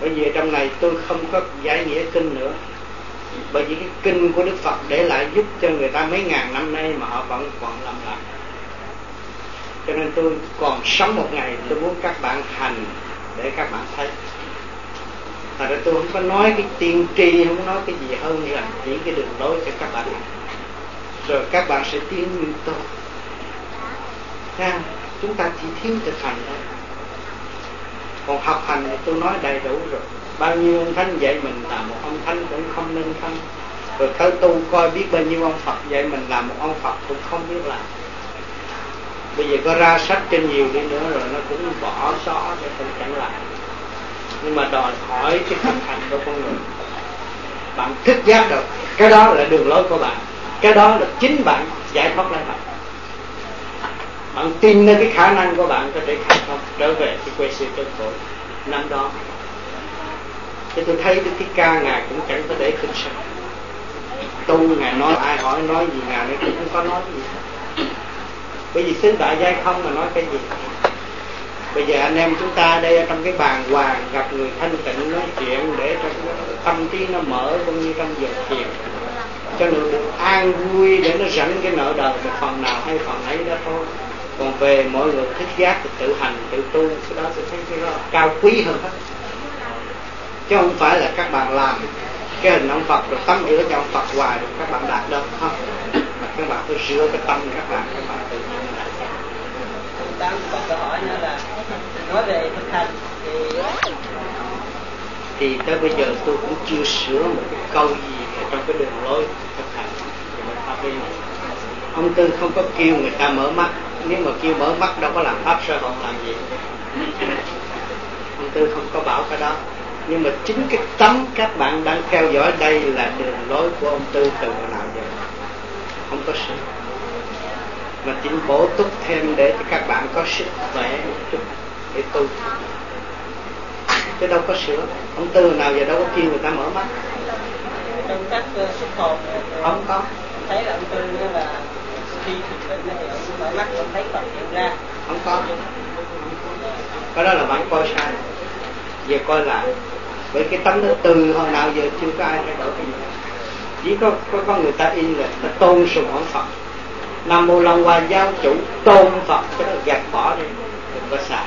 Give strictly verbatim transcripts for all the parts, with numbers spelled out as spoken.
Bởi vì trong này tôi không có giải nghĩa kinh nữa, bởi vì cái kinh của Đức Phật để lại giúp cho người ta mấy ngàn năm nay mà họ vẫn còn làm lại. Cho nên tôi còn sống một ngày, tôi muốn các bạn hành để các bạn thấy. Thật ra tôi không có nói cái tiên tri, không nói cái gì hơn là chỉ cái đường lối cho các bạn hành. Rồi các bạn sẽ tiến như tôi. Ha, chúng ta chỉ thiếu thực hành thôi. Còn học hành thì tôi nói đầy đủ rồi. Bao nhiêu ông Thánh dạy mình là một ông Thánh cũng không nên thánh. Rồi tới tu coi biết bao nhiêu ông Phật dạy mình làm một ông Phật cũng không biết làm. Bây giờ có ra sách cho nhiều đi nữa rồi nó cũng bỏ xó để không chẳng lại. Nhưng mà đòi hỏi cái thực hành của con người. Bạn thức giác được, cái đó là đường lối của bạn. Cái đó là chính bạn giải thoát lại bạn. Bạn tin nơi cái khả năng của bạn có thể khai thông trở về cái quê siêu chân khổ năm đó. Thì tôi thấy Đức Thích Ca Ngài cũng chẳng có để khinh sân. Tu Ngài nói ai hỏi nói gì Ngài cũng không có nói gì. Bởi vì xứ Đại Giai không mà nói cái gì. Bây giờ anh em chúng ta đây ở trong cái bàn hoàng gặp người thanh tịnh nói chuyện để cho tâm trí nó mở cũng như trong giờ thiền, cho nó được an vui để nó rảnh cái nợ đời một phần nào hay phần ấy đó thôi. Còn về mọi người thích giác thì tự hành tự tu, cái đó tôi thấy cái đó cao quý hơn hết. Chứ không phải là các bạn làm cái hình ông Phật rồi tắm rửa cho ông Phật hoài rồi các bạn đạt đâu không. Mà các bạn phải rửa cái tâm các bạn, các bạn tự nhiên đạt. Tám còn câu hỏi nữa là nói về thực hành thì thì tới bây giờ tôi cũng chưa sửa một cái câu gì trong cái đường lối thực hành của mình Pháp Liên. Ông Tư không có kêu người ta mở mắt, nếu mà kêu mở mắt đâu có làm pháp sơ hồn làm gì. Ông Tư không có bảo cái đó. Nhưng mà chính cái tấm các bạn đang theo dõi đây là đường lối của ông Tư từ hồi nào giờ. Không có sửa. Mà chính bổ túc thêm để cho các bạn có sức khỏe một chút để tu. Chứ đâu có sửa. Ông Tư nào giờ đâu có kêu người ta mở mắt. Trong các uh, xuất hồn không có. Thấy là ông Tư là khi thực bệnh thì ông mở mắt ông thấy Phật hiện ra. Không có. Cái đó là bạn coi sai. Giờ coi lại. Bởi cái tấm đó từ hồi nào giờ chưa có ai thay đổi cái gì. Chỉ có, có, có người ta in là ta tôn sùng ông Phật. Nam Mô Long Hoa Giáo Chủ tôn Phật, cái đó gạt bỏ đi, đừng có xài.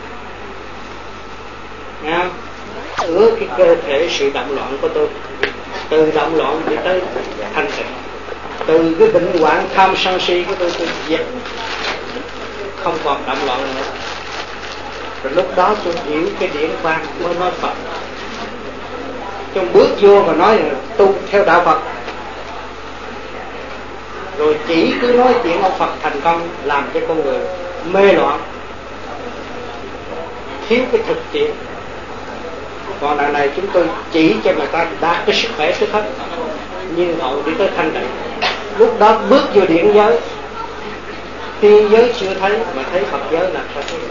Nghe không? Ứa cái cơ thể sự động loạn của tôi, từ động loạn đi tới thanh tịnh, từ cái bệnh hoạn tham sân si của tôi tôi diệt, không còn động loạn nữa. Rồi lúc đó tôi hiểu cái điển quang mới nói Phật. Trong bước vô và nói là tu theo đạo Phật. Rồi chỉ cứ nói chuyện ông Phật thành công làm cho con người mê loạn, thiếu cái thực tiễn. Còn lần này chúng tôi chỉ cho người ta đạt cái sức khỏe trước hết, nhưng họ đi tới thanh tịnh. Lúc đó bước vô điển giới, tiên giới chưa thấy mà thấy Phật giới là sao thấy.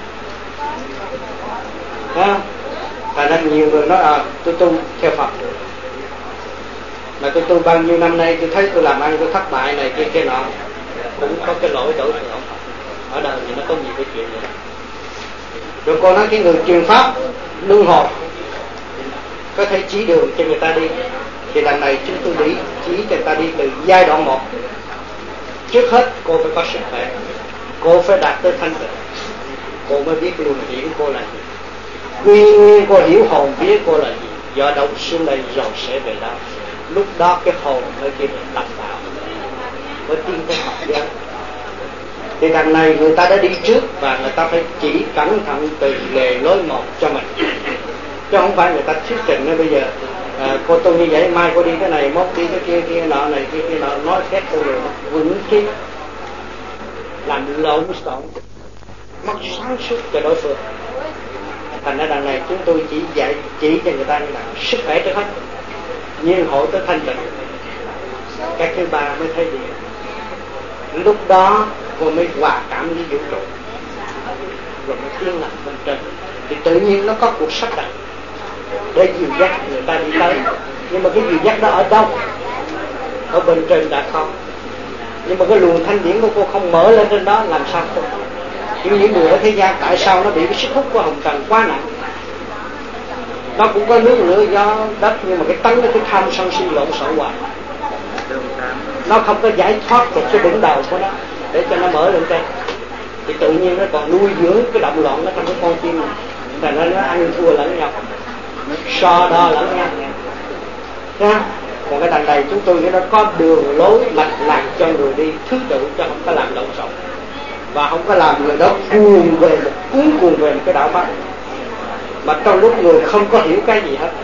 Đó. Và nên nhiều người nói à, tôi tu theo Phật. Mà tôi tu bao nhiêu năm nay tôi thấy tôi làm ăn tôi thất bại này kia kia nọ, cũng có cái lỗi đổi từ ông Phật. Ở đời thì nó có nhiều cái chuyện vậy. Rồi cô nói cái người truyền pháp luân hồi có thể chỉ đường cho người ta đi. Thì lần này chúng tôi đi chỉ cho người ta đi từ giai đoạn một. Trước hết cô phải có sức khỏe, cô phải đạt tới thanh tịnh, cô mới biết luân điển cô là gì, quy nguyên cô hiểu hồn biết cô là gì. Do đâu xuống đây rồi sẽ về đâu. Lúc đó cái hồn mới kịp tập vào, mới tiến tới Phật giới. Thì đằng này người ta đã đi trước và người ta phải chỉ cẩn thận từ lề lối một cho mình, chứ không phải người ta thuyết trình nói bây giờ à, cô tu như vậy, mai cô đi cái này, mốt đi cái kia kia nọ này kia kia nọ, nói khác cô rồi vững kiếp làm lộn xộn mất sáng suốt cho đối phương. Thành ra đằng này chúng tôi chỉ dạy chỉ cho người ta như là sức khỏe trước hết, nhiên hộ tới thanh tịnh, cái thứ ba mới thấy điện. Lúc đó cô mới hòa cảm với vũ trụ, rồi mới tiến làm bên trên. Thì tự nhiên nó có cuộc sắp đặt để dìu dắt người ta đi tới. Nhưng mà cái dìu dắt đó ở đâu? Ở bên trên đã không. Nhưng mà cái luồng thanh điển của cô không mở lên trên đó, làm sao cô? Những những người ở thế gian tại sao nó bị cái sức hút của hồng trần quá nặng? Nó cũng có nước lửa gió đất, nhưng mà cái tánh nó cứ tham sân si lộn xộn hoài. Nó không có giải thoát được cái đỉnh đầu của nó để cho nó mở lên trên, thì tự nhiên nó còn nuôi dưỡng cái động loạn nó trong cái con tim này. Thành ra nó ăn thua lẫn nhau, so đo lẫn nhau nha. Còn cái đằng này chúng tôi nó có đường lối mạch lạc cho người đi thứ tự, cho không có làm lộn xộn và không có làm người đó cuồng về một cuốn cuồng về một cái đạo pháp mà trong lúc người không có hiểu cái gì hết.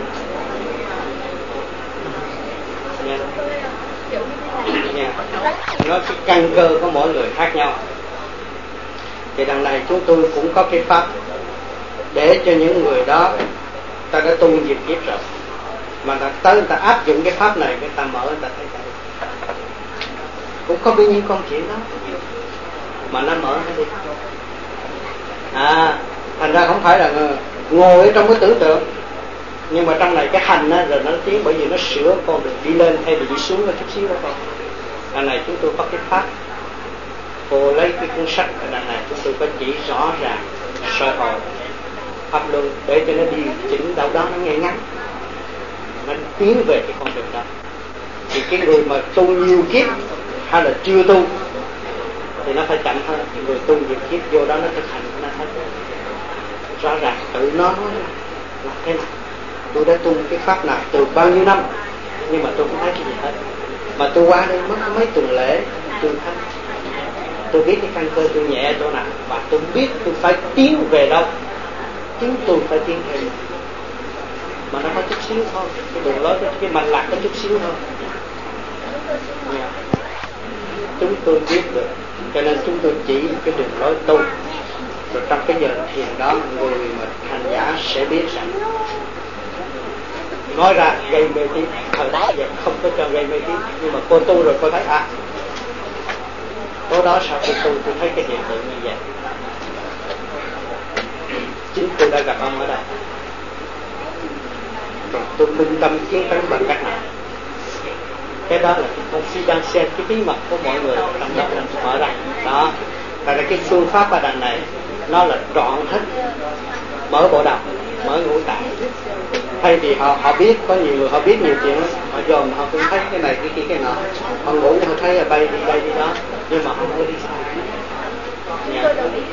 Nha. Nha. Nó cái căn cơ của mỗi người khác nhau. Thì đằng này chúng tôi cũng có cái pháp để cho những người đó ta đã tu diệt kiếp rồi, mà ta tới người ta áp dụng cái pháp này, người ta mở người ta thấy cái cũng không biết những con chuyện đó mà nó mở nó đi. À, thành ra không phải là ngồi ở trong cái tưởng tượng, nhưng mà trong này cái hành á, rồi nó tiến, bởi vì nó sửa con đường đi lên hay là đi xuống nó chút xíu đó con. Đằng này chúng tôi có cái pháp, cô lấy cái cuốn sách ở đằng này chúng tôi có chỉ rõ ràng soi hồn pháp luân để cho nó đi chỉnh đâu đó nó nghe ngắn, nó tiến về cái con đường đó. Thì cái người mà tu nhiều kiếp hay là chưa tu thì nó phải chậm hơn. Người tu nhiều kiếp vô đó nó thực hành nó thấy rõ ràng tự nó nói là thế này, tôi đã tu cái pháp này từ bao nhiêu năm nhưng mà tôi không thấy cái gì hết, mà tôi qua đây mất mấy tuần lễ tôi thấy, tôi biết cái căn cơ tôi nhẹ chỗ nào và tôi biết tôi phải tiến về đâu, chính tôi phải tiến thêm, mà nó có chút xíu thôi, cái đường lối cái mạch lạc có chút xíu thôi. Yeah. Chúng tôi biết được, cho nên chúng tôi chỉ cái đường lối tu. Rồi trong cái giờ thiền đó, người mà hành giả sẽ biết rằng nói ra gây mê tín, thời đó vậy không có cho gây mê tín, nhưng mà cô tu rồi cô thấy à, tối đó sau khi tu tôi thấy cái hiện tượng như vậy. Chính tôi đã gặp ông ở đây, rồi tôi minh tâm kiến tánh bằng cách nào. Cái đó là cái confidential, cái bí mật của mọi người trong đó là mở ra đó. Tại là cái phương pháp ở đằng này nó là trọn hết, mở bộ đầu, mở ngũ tạng. Thay vì họ họ biết, có nhiều người họ biết nhiều chuyện lắm, họ dòm họ cũng thấy cái này cái kia cái nọ, họ ngủ họ thấy là bay đi bay đi đó, nhưng mà họ không có đi sao. Dạ.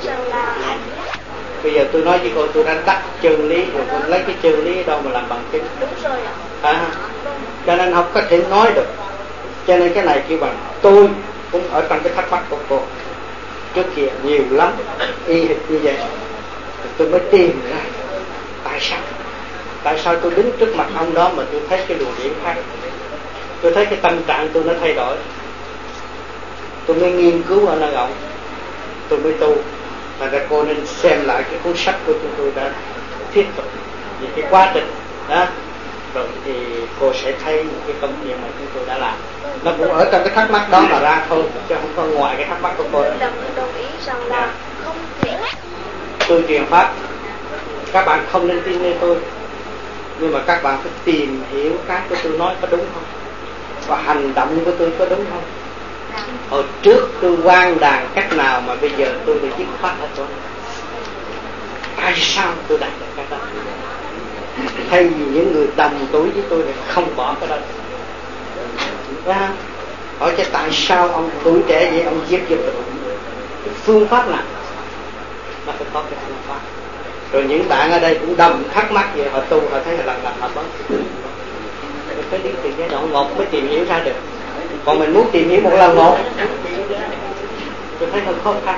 Bây giờ tôi nói với cô tôi đã đắc chân lý rồi, tôi lấy cái chân lý đâu mà làm bằng chứng. À, cho nên không có thể nói được. Cho nên cái này kêu bằng tôi cũng ở trong cái thắc mắc của cô trước kia nhiều lắm y hệt như vậy, tôi mới tìm ra tại sao tại sao tôi đứng trước mặt ông đó mà tôi thấy cái luồng điển khác, tôi thấy cái tâm trạng tôi nó thay đổi, tôi mới nghiên cứu ở nơi ông, tôi mới tu. Và ra cô nên xem lại cái cuốn sách của chúng tôi đã thuyết phục về cái quá trình đó, rồi thì cô sẽ thấy những cái công việc mà chúng tôi đã làm. Nó cũng ở trong cái thắc mắc đó mà ra thôi, chứ không có ngoài cái thắc mắc của cô. Đồng, đồng ý rằng là không thể. Tôi truyền pháp, các bạn không nên tin nơi tôi, nhưng mà các bạn phải tìm hiểu cái của tôi nói có đúng không, và hành động của tôi có đúng không. Hồi trước tôi quan đàn cách nào mà bây giờ tôi bị dứt khoát hết rồi. Tại sao tôi đạt được cái đó? Thay vì những người đồng tuổi với tôi thì không bỏ cái đó. Ra hỏi cho tại sao ông tuổi trẻ vậy ông giết giật được? Cái phương pháp nào? Nó phải có cái phương pháp. Rồi những bạn ở đây cũng đồng thắc mắc vậy, họ tu họ thấy là lần lần họ bớt. Mình phải đi từ giai đoạn một mới tìm hiểu ra được. Còn mình muốn tìm hiểu một lần một, tôi thấy hơi khó khăn.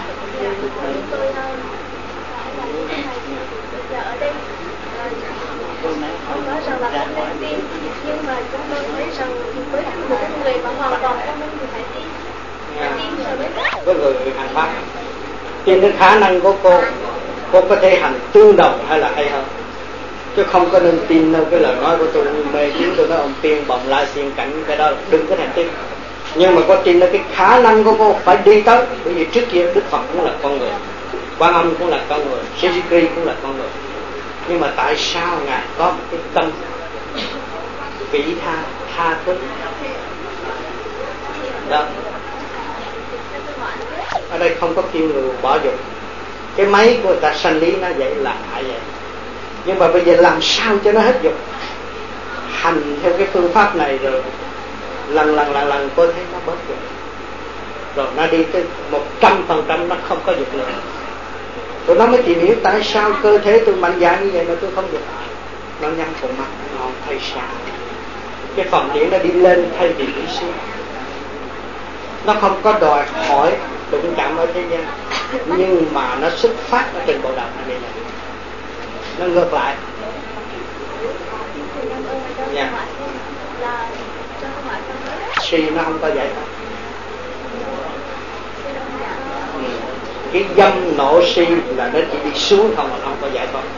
Ở đây ông nói rằng là không nên tin, nhưng mà chúng tôi thấy rằng với một người mà hoàn toàn không nên thì phải tin. Tin rồi mới biết. Với người hành pháp, trên cái khả năng của cô, cô có thể hành tương đồng hay là hay hơn, chứ không có nên tin đâu cái lời nói của tôi mê tín tôi nói ông tiên bồng lai xiên cảnh, cái đó đừng có thành tin. Nhưng mà có tin là cái khả năng của cô phải đi tới, bởi vì trước kia Đức Phật cũng là con người, Quan Âm cũng là con người, Sri cũng là con người, nhưng mà tại sao ngài có một cái tâm vị tha tha thứ đó. Ở đây không có kêu người bỏ dụng, cái máy của người ta sanh lý nó vậy là phải vậy. Nhưng mà bây giờ làm sao cho nó hết dục? Hành theo cái phương pháp này rồi lần lần lần lần tôi thấy nó bớt dục, rồi nó đi tới một trăm phần trăm nó không có dục nữa. Tôi nó mới tìm hiểu tại sao cơ thể tôi mạnh dạn như vậy mà tôi không dục. Nó nhắm con mắt nó thấy sao, cái phần điển nó đi lên thay vì đi xuống. Nó không có đòi hỏi đụng chạm ở thế gian, nhưng mà nó xuất phát ở trên bộ đầu này đây này. Nó ngược lại nha. Si nó không có giải thoát. Ừ. Cái dâm nộ si là nó chỉ đi xuống không, mà nó không có giải thoát.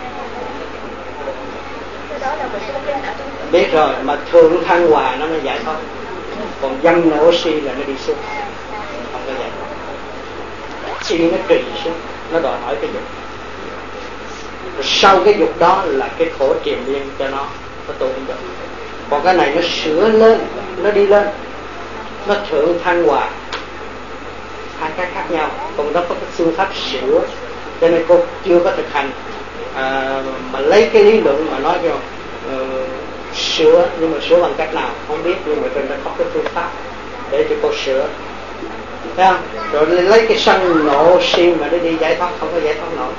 Biết rồi, mà thượng thăng hòa nó mới giải thoát. Còn dâm nộ si là nó đi xuống, không có giải thoát. Si nó trì xuống, nó đòi hỏi cái dục. Rồi sau cái dục đó là cái khổ triền miên cho nó, nó tu được. Còn cái này nó sửa lên, nó đi lên, nó thượng thăng hòa, hai cái khác nhau. Còn nó có cái phương pháp sửa, cho nên cô chưa có thực hành à, mà lấy cái lý luận mà nói cho uh, sửa, nhưng mà sửa bằng cách nào không biết, nhưng mà trên đó có cái phương pháp để cho cô sửa, thấy không? Rồi lấy cái sân nộ si mà nó đi giải thoát, không có giải thoát nổi.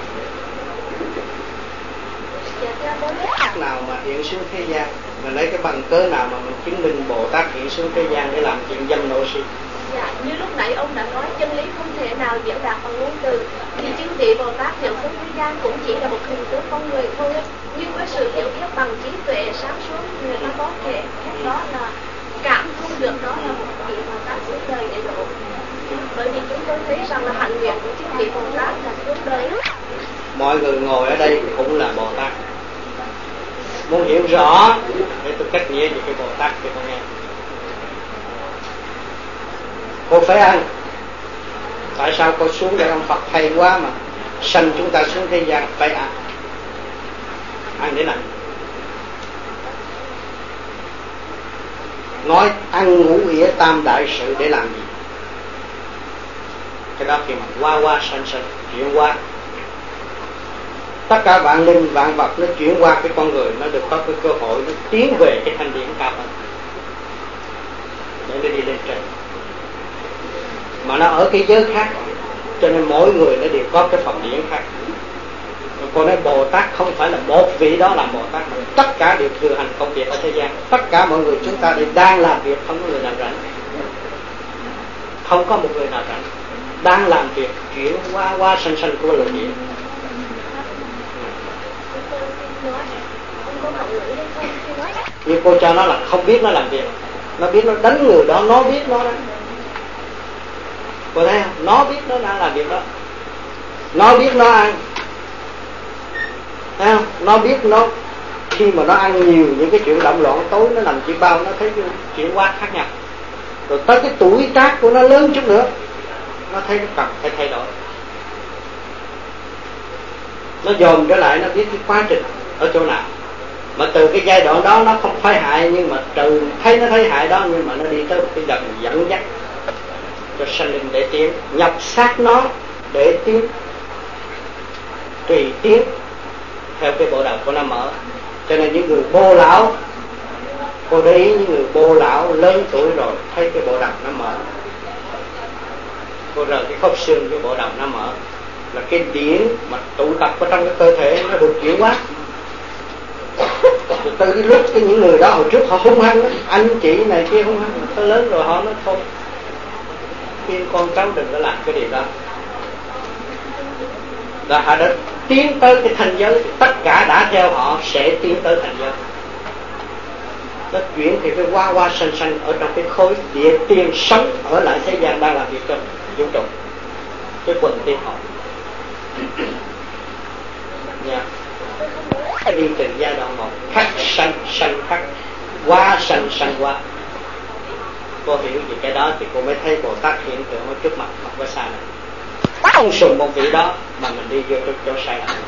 Nào mà hiện xuống thế gian, mình lấy cái bằng cớ nào mà mình chứng minh Bồ Tát hiện xuống thế gian để làm chuyện dâm nộ si? Dạ, như lúc nãy ông đã nói chân lý không thể nào diễn đạt bằng ngôn từ. Thì chứng vị Bồ Tát hiện xuống thế gian cũng chỉ là một hình tướng con người thôi. Nhưng với sự hiểu biết bằng trí tuệ sáng suốt, người ta có thể đó là cảm thông được đó là một vị Bồ Tát xuống đời để độ. Bởi vì chúng tôi thấy rằng là hạnh nguyện của chứng vị Bồ Tát là xuống đời. Mọi người ngồi ở đây cũng là Bồ Tát. Muốn hiểu rõ để tôi cách nghĩa về cái Bồ Tát cho con nghe. Cô phải ăn. Tại sao cô xuống đây ông Phật hay quá mà sanh chúng ta xuống thế gian phải ăn? Ăn để làm gì? Nói ăn ngủ nghĩa tam đại sự để làm gì? Cái đó khi mà qua qua sanh sanh chuyển qua. Tất cả vạn linh vạn vật nó chuyển qua cái con người, nó được có cái cơ hội nó tiến về cái thanh điển cao hơn để nó đi lên trên. Mà nó ở cái giới khác, cho nên mỗi người nó đều có cái phần điển khác. Còn nói Bồ Tát không phải là một vị đó làm Bồ Tát, mà tất cả đều thừa hành công việc ở thế gian. Tất cả mọi người chúng ta đều đang làm việc, không có người nào rảnh. Không có một người nào rảnh, đang làm việc chuyển qua qua sanh sanh của lượng điện. Nhưng cô cho nó là không biết nó làm việc, nó biết nó đánh người đó, nó biết nó đánh. Cô thấy không? Nó biết nó đang làm việc đó, nó biết nó ăn, thấy không? Nó biết nó khi mà nó ăn nhiều những cái chuyện động loạn tối nó làm chuyện bao, nó thấy cái chuyện quá khác nhau. Rồi tới cái tuổi tác của nó lớn chút nữa, nó thấy nó cần phải thay đổi. Nó dồn trở lại, nó biết cái quá trình ở chỗ nào. Mà từ cái giai đoạn đó nó không phải hại, nhưng mà từ thấy nó thấy hại đó, nhưng mà nó đi tới cái dần dẫn dắt cho sanh linh để tiến, nhập sát nó để tiến, tùy tiến theo cái bộ đầu của nó mở. Cho nên những người bô lão, cô để ý những người bô lão lớn tuổi rồi thấy cái bộ đầu nó mở, cô rời cái khớp xương cái bộ đầu nó mở, là cái điển mà tụ tập ở trong cái cơ thể nó được chuyển hóa. Từ cái lúc cái những người đó hồi trước họ hung hăng đó, anh chị này kia hung hăng, tới lớn rồi họ nói thôi, khuyên con cháu đừng có làm cái điều đó. Là họ đã tiến tới cái thành giới, tất cả đã theo họ sẽ tiến tới thành giới. Nó chuyển thì cái qua qua sanh sanh ở trong cái khối địa tiên sống ở lại thế gian đang làm việc trong vũ trụ, cái quần tiên họ. Nha. Đi từ giai đoạn một khắc sanh sanh khắc, qua sanh sanh qua. Cô hiểu về cái đó thì cô mới thấy Bồ Tát hiện tượng ở trước mặt, không có sai này. Không sùng một vị đó mà mình đi vô trong chỗ sai lầm.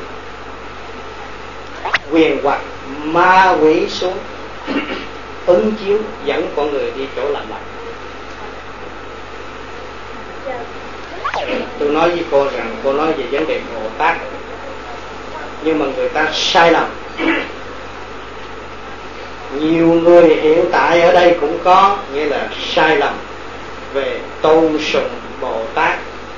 Quyền hoặc ma quỷ xuống ứng chiếu dẫn con người đi chỗ làm lành. Tôi nói với cô rằng, cô nói về vấn đề Bồ Tát nhưng mà người ta sai lầm. Nhiều người hiện tại ở đây cũng có, nghĩa là sai lầm về tôn sùng Bồ Tát,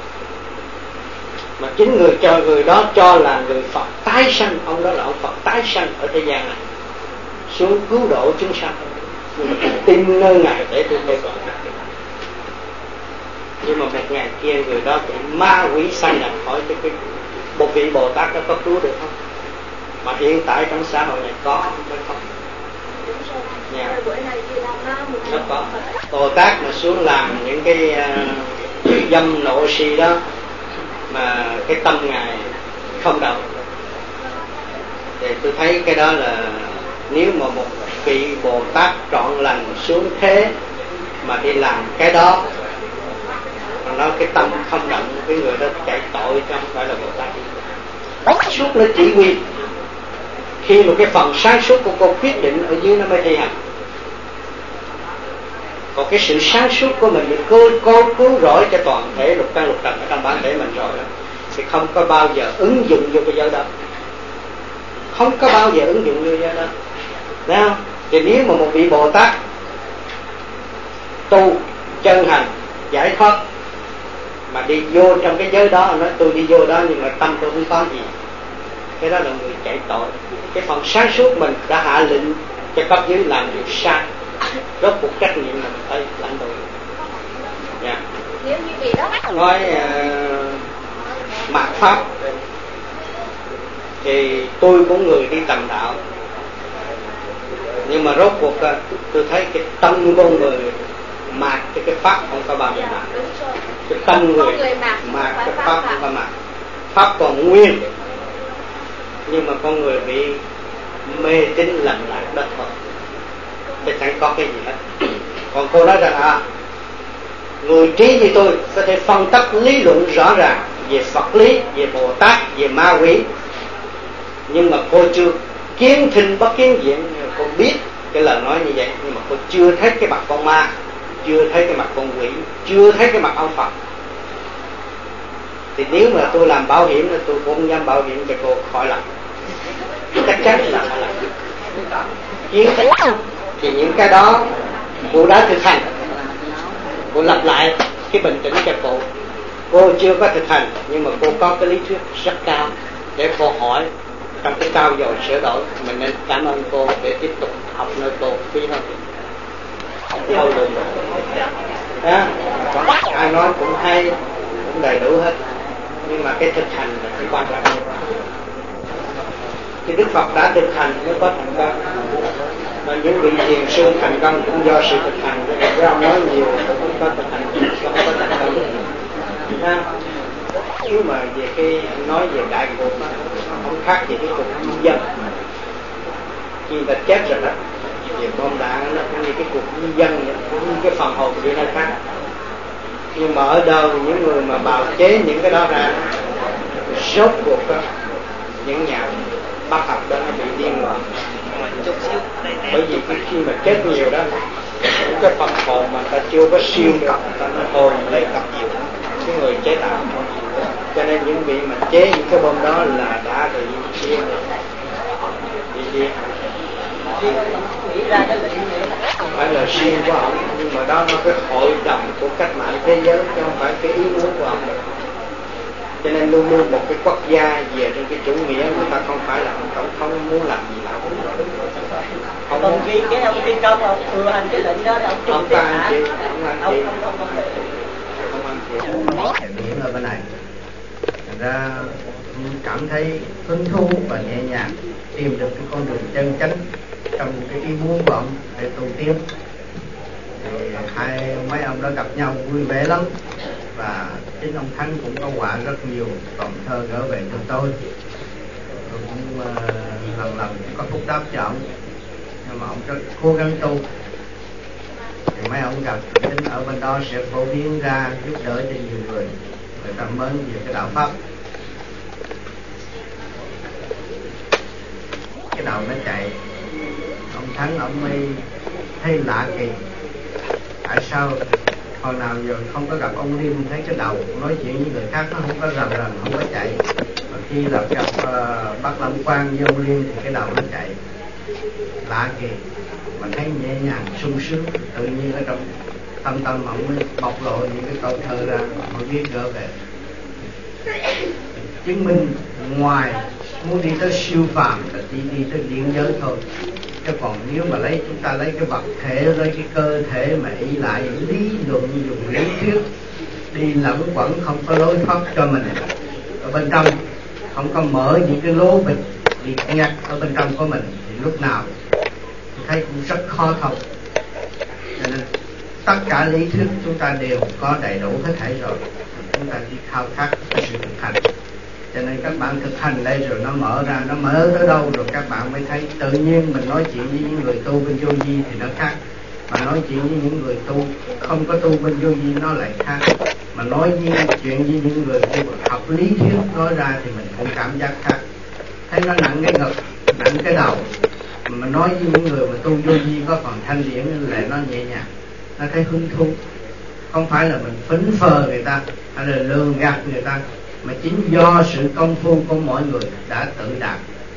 mà chính người cho người đó cho là người Phật tái sanh. Ông đó là ông Phật tái sanh ở thế gian này, xuống cứu độ chúng sanh. Nhưng mà tôi tin nơi Ngài để tôi thấy còn khác. Nhưng mà một ngày kia người đó bị ma quỷ sai lầm, hỏi cái, cái một vị Bồ Tát đó có cứu được không? Mà hiện tại trong xã hội này có hay không? Nhà. Nó có. Bồ Tát mà xuống làm những cái uh, dâm nộ si đó, mà cái tâm Ngài không động, thì tôi thấy cái đó là nếu mà một vị Bồ Tát trọn lành xuống thế mà đi làm cái đó, mà nói cái tâm không động, cái người đó chạy tội chứ không phải là Bồ Tát. Sáng suốt nó chỉ huy, khi mà cái phần sáng suốt của cô quyết định ở dưới nó mới thi hành. Còn cái sự sáng suốt của mình được cố, cố cứu rỗi cho toàn thể lục căn lục trần ở trong bản thể mình rồi đó, thì không có bao giờ ứng dụng vô cái giới đó, không có bao giờ ứng dụng vô giới đó. Thấy không? Thì nếu mà một vị Bồ Tát tu chân hành giải thoát mà đi vô trong cái giới đó, nói tôi đi vô đó nhưng mà tâm tôi không có gì, cái đó là người chạy tội. Cái phần sáng suốt mình đã hạ lệnh cho cấp dưới làm điều sai, rốt cuộc trách nhiệm là mình phải lãnh tội. Yeah. Nếu như vậy đó nói uh, mạt pháp thì tôi cũng người đi tầm đạo, nhưng mà rốt cuộc uh, tôi thấy cái tâm con người mạt cái cái pháp không có bao giờ mạt. Cái tâm người mạt cái pháp không có mạt. Pháp còn nguyên, nhưng mà con người bị mê tín lầm lạc đó thôi, chứ chẳng có cái gì hết. Còn cô nói rằng à, người trí như tôi có thể phân tích lý luận rõ ràng về Phật lý, về Bồ Tát, về ma quỷ, nhưng mà cô chưa kiến thinh bất kiến diện. Cô biết cái lời nói như vậy, nhưng mà cô chưa thấy cái mặt con ma, chưa thấy cái mặt con quỷ, chưa thấy cái mặt ông Phật. Thì nếu mà tôi làm bảo hiểm thì tôi cũng không dám bảo hiểm cho cô khỏi làm, chắc chắn là phải làm. Kiến thấy thì những cái đó cô đã thực hành, cô lặp lại cái bình tĩnh cho cô. Cô chưa có thực hành, nhưng mà cô có cái lý thuyết rất cao để cô hỏi. Trong cái trao dồi sửa đổi, mình nên cảm ơn cô để tiếp tục học nơi cô quý hơn. Thôi được rồi. Ai nói cũng hay, cũng đầy đủ hết, nhưng mà cái thực hành là cái quan trọng nhất. Thì Đức Phật đã thực hành mới có thành công, và những vị thiền sư thành công cũng do sự thực hành. Chứ ông nói nhiều cũng có thực hành, không có thành công. Nếu mà về cái nói về đại cuộc nó không khác gì cái cuộc di dân. Khi người ta chết rồi đó, về bom đạn nó cũng như cái cuộc di dân vậy, cũng như cái phần hồn đi nơi khác. Nhưng mà ở đâu những người mà bào chế những cái đó ra, rốt cuộc đó, những nhà bác học đó nó bị điên loạn. Bởi vì khi mà chết nhiều đó, những cái phần hồn mà ta chưa có siêu được, ta nó hồn lấy cặp nhiều cái người chế tạo. Cho nên những vị mà chế những cái bom đó là đã bị điên rồi, bị điên. Không phải là riêng của ông, nhưng mà đó nó cái hội đồng của cách mạng thế giới, chứ không phải cái ý muốn của ông. Cho nên luôn luôn một cái quốc gia về trên cái chủ nghĩa, người ta không phải là tổng thống muốn làm gì làm. Không còn ghi cái ông tiên công ông thừa hành cái lệnh đó là ông trung tiên hả? Không ăn gì, không ăn gì. Không ăn gì. Điểm ở bên này, thành ra cảm thấy hứng thú và nhẹ nhàng, tìm được cái con đường chân chánh trong cái ý muốn của ông để tu tiếp. Thì hai mấy ông đã gặp nhau vui vẻ lắm, và chính ông Thắng cũng có họa rất nhiều vòng thơ gửi về cho tôi. Tôi cũng uh, lần lần cũng có phúc đáp cho ông, nhưng mà ông rất cố gắng tu. Thì mấy ông gặp chính ở bên đó sẽ phổ biến ra, giúp đỡ cho nhiều người, người ta mến về cái đạo pháp. Cái đầu nó chạy, ông Thắng ông mới thấy lạ kỳ, tại sao hồi nào giờ không có gặp ông Liêm thấy cái đầu nói chuyện với người khác nó không có rần rần, không có chạy, mà khi gặp gặp uh, bác Lâm Quang Vô Liên thì cái đầu nó chạy lạ kìa, mình thấy nhẹ nhàng sung sướng, tự nhiên ở trong tâm tâm ông mới bộc lộ những cái câu thơ ra, ông viết gỡ về chứng minh ngoài muốn đi tới siêu phàm là chỉ đi tới điện giới thôi. Chứ còn nếu mà lấy chúng ta lấy cái vật thể, lấy cái cơ thể mà ý lại lý luận dùng lý thuyết đi lẫn quẩn không có lối thoát cho mình ở bên trong, không có mở những cái lỗ bịch bị ngặt ở bên trong của mình thì lúc nào thấy cũng rất khó thông. Cho nên tất cả lý thuyết chúng ta đều có đầy đủ hết thảy rồi, chúng ta chỉ khao khát cái sự thực hành. Cho nên các bạn thực hành đây rồi nó mở ra, nó mở tới đâu rồi các bạn mới thấy. Tự nhiên mình nói chuyện với những người tu bên vô vi thì nó khác, mà nói chuyện với những người tu không có tu bên vô vi nó lại khác. Mà nói với chuyện với những người học lý thuyết nói ra thì mình cũng cảm giác khác, thấy nó nặng cái ngực, nặng cái đầu. Mà nói với những người mà tu vô vi có phần thanh điển lại nó nhẹ nhàng, nó thấy hứng thú. Không phải là mình phỉnh phờ người ta hay là lường gạt người ta, mà chính do sự công phu của mọi người đã tự đạt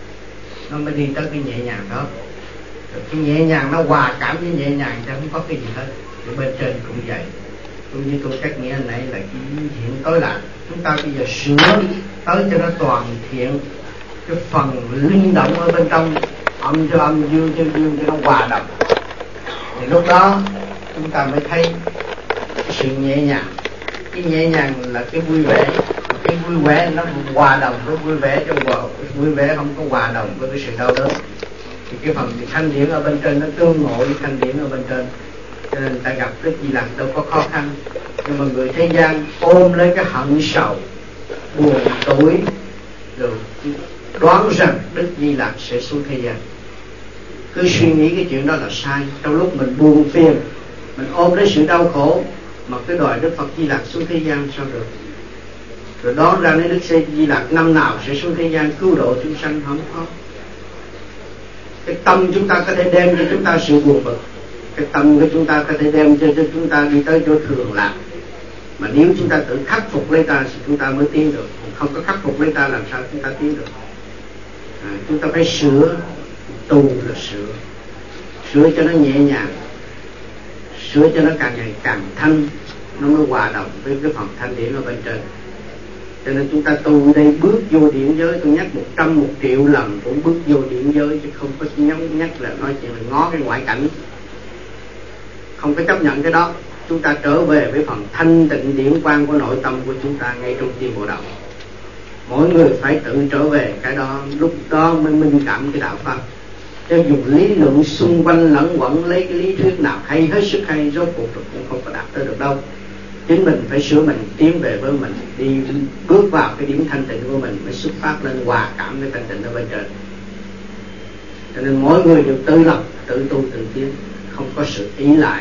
nó mới đi tới cái nhẹ nhàng đó. Rồi cái nhẹ nhàng nó hòa cảm với nhẹ nhàng chứ không có cái gì hết. Thì bên trên cũng vậy, cũng như tôi cách nghĩa này là cái hiện tối lạc. Chúng ta bây giờ sửa tới cho nó toàn thiện, cái phần linh động ở bên trong âm cho âm, dương cho dương cho nó hòa đồng, thì lúc đó chúng ta mới thấy cái sự nhẹ nhàng. Cái nhẹ nhàng là cái vui vẻ, cái vui vẻ nó hòa đồng với vui vẻ trong bầu, vui vẻ không có hòa đồng với cái sự đau đớn. Thì cái phần thanh điển ở bên trên nó tương ngộ với thanh điển ở bên trên, cho nên ta gặp Đức Di Lặc đâu có khó khăn. Nhưng mà người thế gian ôm lấy cái hận sầu buồn tuổi rồi đoán rằng Đức Di Lặc sẽ xuống thế gian, cứ suy nghĩ cái chuyện đó là sai. Trong lúc mình buồn phiền, mình ôm lấy sự đau khổ mà cứ đòi Đức Phật Di Lặc xuống thế gian sao được. Rồi đoán ra đến Đức Di Lặc năm nào sẽ xuống thế gian cứu độ chúng sanh, không có. Cái tâm chúng ta có thể đem cho chúng ta sự buồn bực, cái tâm của chúng ta có thể đem cho, cho chúng ta đi tới chỗ thường lạc. Mà nếu chúng ta tự khắc phục lấy ta thì chúng ta mới tiến được, không có khắc phục lấy ta làm sao chúng ta tiến được. À, chúng ta phải sửa, tu là sửa, sửa cho nó nhẹ nhàng, sửa cho nó càng ngày càng thanh, nó mới hòa đồng với cái phần thanh điển ở bên trên. Cho nên chúng ta tu đây bước vô điển giới, tôi nhắc một trăm một triệu lần cũng bước vô điển giới, chứ không có nhắc, nhắc là nói chuyện là ngó cái ngoại cảnh, không có chấp nhận cái đó. Chúng ta trở về với phần thanh tịnh điển quang của nội tâm của chúng ta ngay trong tim bộ đầu. Mỗi người phải tự trở về cái đó, lúc đó mới minh cảm cái đạo pháp. Cho dùng lý luận xung quanh lẫn quẩn lấy cái lý thuyết nào hay hết sức hay, rốt cuộc cũng không có đạt tới được đâu. Chính mình phải sửa mình, tiến về với mình, đi bước vào cái điểm thanh tịnh của mình mới xuất phát lên hòa cảm với thanh tịnh ở bên trên. Cho nên mỗi người đều tự lập, tự tu tự tiến, không có sự ý lại,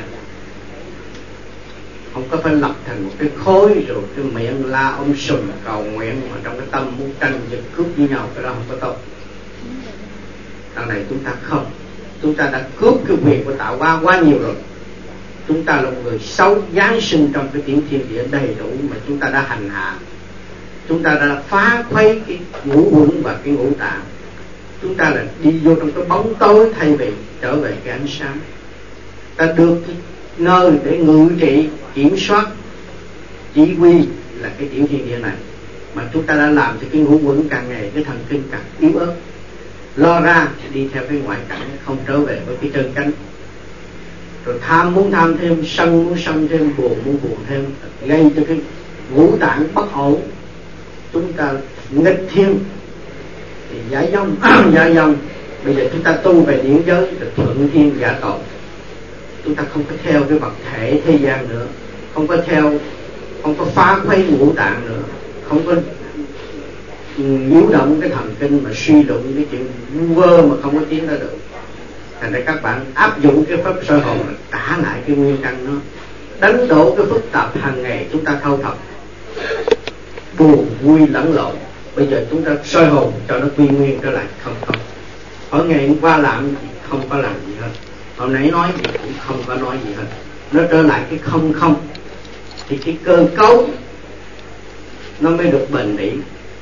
không có phải lập thành một cái khối rồi cái miệng la ông sùm cầu nguyện mà trong cái tâm muốn tranh giật cướp với nhau, cái đó không có tốt. Đằng này chúng ta không, chúng ta đã cướp cái quyền của tạo hóa quá nhiều rồi. Chúng ta là một người xấu giáng sinh trong cái tiểu thiên địa đầy đủ mà chúng ta đã hành hạ. Chúng ta đã phá khuấy cái ngũ uẩn và cái ngũ tạng. Chúng ta là đi vô trong cái bóng tối thay vì trở về cái ánh sáng. Ta được cái nơi để ngự trị, kiểm soát, chỉ huy là cái tiểu thiên địa này. Mà chúng ta đã làm cho cái ngũ uẩn càng ngày cái thần kinh càng yếu ớt, lo ra đi theo cái ngoại cảnh, không trở về với cái chân cánh. Rồi tham muốn tham thêm, sân muốn sân thêm, buồn muốn buồn thêm, gây cho cái ngũ tạng bất ổn. Chúng ta nghịch thiên thì giải dông, giải dông. Bây giờ chúng ta tu về điển giới là thuận thiên giả tội. Chúng ta không có theo cái vật thể thế gian nữa, không có theo, không có phá khuấy ngũ tạng nữa, không có nhiễu động cái thần kinh mà suy luận cái chuyện vu vơ mà không có tiến ra được. Thành ra các bạn áp dụng cái pháp soi hồn là trả lại cái nguyên căn nó, đánh đổ cái phức tạp hàng ngày chúng ta thâu thập, buồn vui lẫn lộn. Bây giờ chúng ta soi hồn cho nó quy nguyên trở lại không không. Ở ngày hôm qua làm gì không có làm gì hết, hôm nãy nói gì cũng không có nói gì hết, nó trở lại cái không không thì cái cơ cấu nó mới được bền bỉ.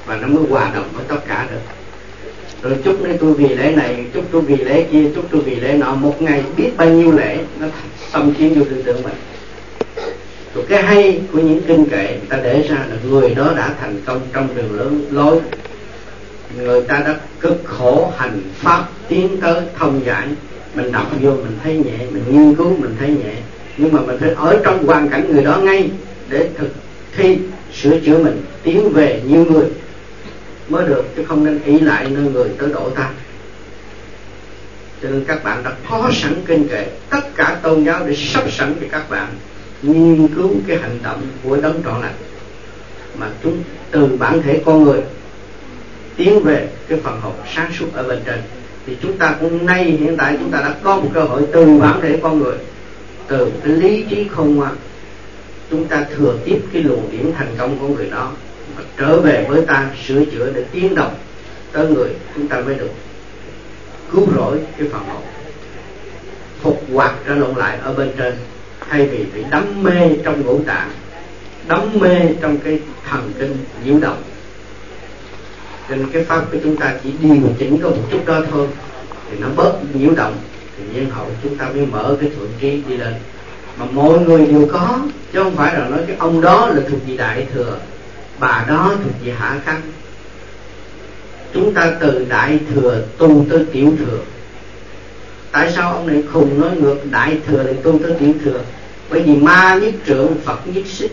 và nó mới hòa đồng với tất cả được. Rồi chúc này tôi vì lễ này, chúc tôi vì lễ kia, chúc tôi vì lễ nọ, một ngày biết bao nhiêu lễ nó xâm chiếm vô tư tưởng mình. Rồi cái hay của những kinh kệ ta để ra là người đó đã thành công trong đường lớn lối, người ta đã cực khổ hành pháp tiến tới thông giải. Mình đọc vô mình thấy nhẹ, mình nghiên cứu mình thấy nhẹ, nhưng mà mình phải ở trong hoàn cảnh người đó ngay để thực thi sửa chữa mình, tiến về như người mới được, chứ không nên ý lại nơi người tới đổ ta. Cho nên các bạn đã có sẵn kinh kệ, tất cả tôn giáo để sắp sẵn cho các bạn nghiên cứu cái hành động của đấng trọn lành, mà chúng từ bản thể con người tiến về cái phần hồn sáng suốt ở bên trên. Thì chúng ta cũng nay hiện tại chúng ta đã có một cơ hội từ bản thể con người, từ cái lý trí khôn ngoan, chúng ta thừa tiếp cái luồng điển thành công của người đó mà trở về với ta, sửa chữa để tiến động tới người, chúng ta mới được cứu rỗi cái phần hồn, phục hoạt trở lộn lại ở bên trên, thay vì bị đắm mê trong ngũ tạng, đắm mê trong cái thần kinh nhiễu động. Nên cái pháp của chúng ta chỉ điều chỉnh có một chút đó thôi, thì nó bớt nhiễu động, thì nhiên hậu chúng ta mới mở cái thuận trí đi lên. Mà mọi người đều có, chứ không phải là nói cái ông đó là thuộc về Đại Thừa, bà đó thuộc về Hạ Căn. Chúng ta từ Đại Thừa tu tới Tiểu Thừa. Tại sao ông này khùng nói ngược Đại Thừa lại tu tới Tiểu Thừa? Bởi vì ma nhất trượng, Phật nhất xích.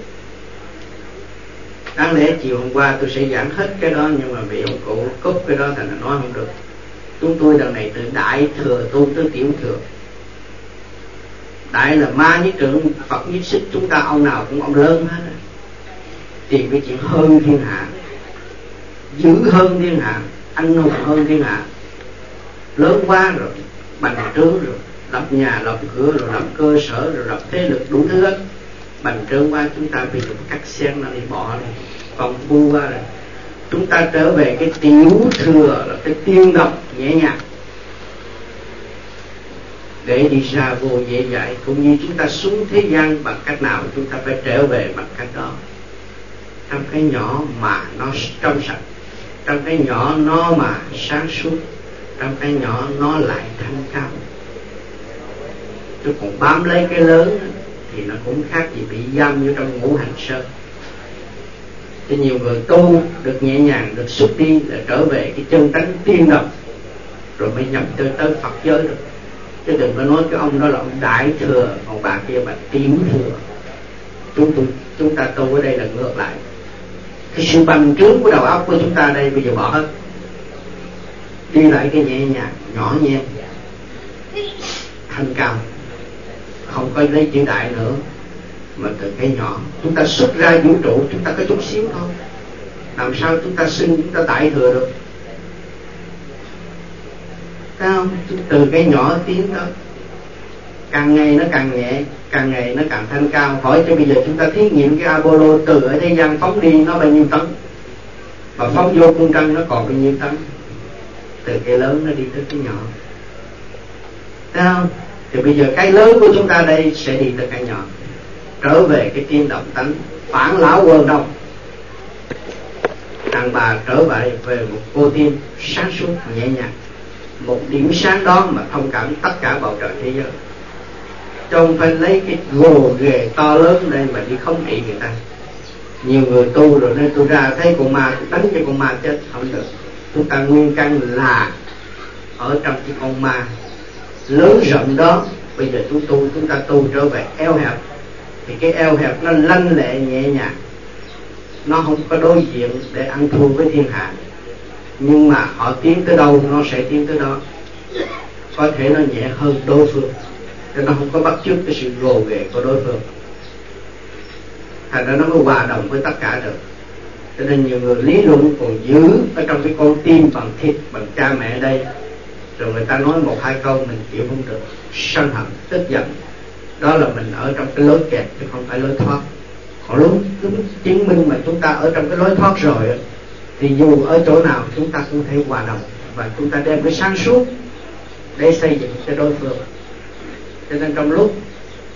Đáng lẽ chiều hôm qua tôi sẽ giảng hết cái đó, nhưng mà bị ông cụ cúp cái đó thành là nói không được. Chúng tôi đằng này từ Đại Thừa tu tới Tiểu Thừa. Đại là ma nhất trượng, Phật nhất xích, chúng ta ông nào cũng ông lớn hết. Tìm cái chuyện hơn thiên hạ, dữ hơn thiên hạ, anh hùng hơn thiên hạ, lớn quá rồi, bành trướng rồi, lập nhà lập cửa rồi, lập cơ sở rồi, lập thế lực đủ thứ hết. Bành trướng qua chúng ta bị một cắt sen nó đi bỏ đi, còn bu qua rồi. Chúng ta trở về cái Tiểu Thừa là cái tiên độc nhẹ nhàng để đi ra vô dễ dãi. Cũng như chúng ta xuống thế gian bằng cách nào, chúng ta phải trở về bằng cách đó. Trong cái nhỏ mà nó trong sạch, trong cái nhỏ nó mà sáng suốt, trong cái nhỏ nó lại thanh cao. Chứ còn bám lấy cái lớn thì nó cũng khác gì bị giam vô trong ngũ hành sơn. Thì nhiều người tu được nhẹ nhàng, được xuất đi là trở về cái chân tánh tiên đồng, rồi mới nhập tới, tới Phật giới được. Chứ đừng có nói cái ông đó là ông Đại Thừa, còn bà kia bà Tiểu Thừa. Chúng, tôi, chúng ta tu ở đây là ngược lại. Cái sự bành trướng của đầu óc của chúng ta đây bây giờ bỏ hết, đi lại cái nhẹ nhàng, nhỏ nhen, thanh cao, không có lấy chữ đại nữa, mà từ cái nhỏ chúng ta xuất ra vũ trụ, chúng ta có chút xíu thôi, làm sao chúng ta xưng chúng ta Đại Thừa được? Thấy không? Từ cái nhỏ tiến tới càng ngày nó càng nhẹ, càng ngày nó càng thanh cao. Hỏi cho bây giờ chúng ta thí nghiệm cái Apollo từ ở thế gian phóng đi nó bao nhiêu tấn, mà phóng vô cung trăng nó còn bao nhiêu tấn. Từ cái lớn nó đi tới cái nhỏ, thấy không? Thì bây giờ cái lớn của chúng ta đây sẽ đi tới cái nhỏ, trở về cái tiên động tánh, phản lão quần đồng. Đàn bà trở về về một cô tiên sáng suốt nhẹ nhàng, một điểm sáng đó mà thông cảm tất cả bầu trời thế giới. Chứ không phải lấy cái gồ ghề to lớn đây mà đi không trị người ta. Nhiều người tu rồi nên tôi ra thấy con ma đánh cho con ma chết, không được. Chúng ta nguyên căn là ở trong cái con ma lớn rộng đó. Bây giờ chúng tu chúng ta tu trở về eo hẹp, thì cái eo hẹp nó lanh lẹ nhẹ nhàng, nó không có đối diện để ăn thua với thiên hạ. Nhưng mà họ tiến tới đâu nó sẽ tiến tới đó, có thể nó nhẹ hơn đối phương, cho nó không có bắt chước cái sự gồ ghề của đối phương, thành ra nó mới hòa đồng với tất cả được. Cho nên nhiều người lý luận còn giữ ở trong cái con tim bằng thịt, bằng cha mẹ đây, rồi người ta nói một hai câu mình chịu không được, sân hận, tức giận. Đó là mình ở trong cái lối kẹt chứ không phải lối thoát. Còn lúc chứng minh mà chúng ta ở trong cái lối thoát rồi, thì dù ở chỗ nào chúng ta cũng thể hòa đồng, và chúng ta đem cái sáng suốt để xây dựng cho đối phương. Cho nên trong lúc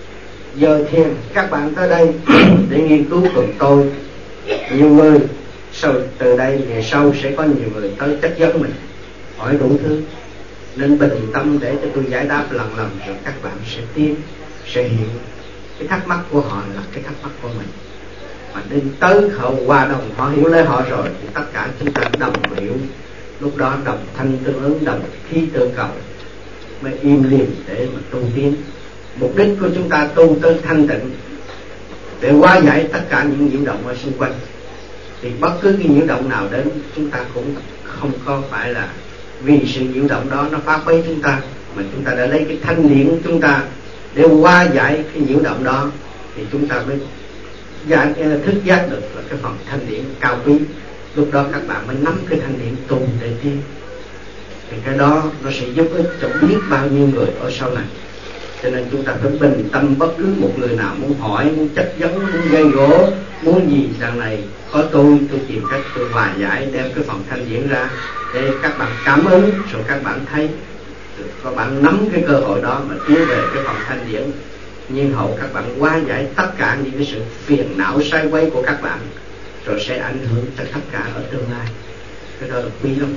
giờ thiền các bạn tới đây để nghiên cứu cùng tôi, nhiều người sau từ đây về sau sẽ có nhiều người tới chất vấn mình, hỏi đủ thứ, nên bình tâm để cho tôi giải đáp lần lần, rồi các bạn sẽ tin, sẽ hiểu cái thắc mắc của họ là cái thắc mắc của mình, mà đến tới họ hòa đồng, họ hiểu lấy họ rồi thì tất cả chúng ta đồng hiểu, lúc đó đồng thanh tương ứng, đồng khí tương cầu, mới im lìm để mà tu tiến. Mục đích của chúng ta tu tới thanh tịnh để hóa giải tất cả những nhiễu động ở xung quanh. Thì bất cứ cái nhiễu động nào đến, chúng ta cũng không có phải là vì sự nhiễu động đó nó phá quấy chúng ta, mà chúng ta đã lấy cái thanh điển của chúng ta để hóa giải cái nhiễu động đó, thì chúng ta mới giải, thức giác được là cái phần thanh điển cao quý. Lúc đó các bạn mới nắm cái thanh điển tu để tiến, thì cái đó nó sẽ giúp ích cho biết bao nhiêu người ở sau này. Cho nên chúng ta phải bình tâm, bất cứ một người nào muốn hỏi, muốn chất vấn, muốn gây gỗ, muốn gì đằng này có tôi, tôi tìm cách tôi hòa giải, đem cái phần thanh điển ra để các bạn cảm ứng, rồi các bạn thấy, các bạn nắm cái cơ hội đó mà tiến về cái phần thanh điển, nhiên hậu các bạn hóa giải tất cả những cái sự phiền não sai quấy của các bạn, rồi sẽ ảnh hưởng cho tất cả ở tương lai. Cái đó là quý lắm.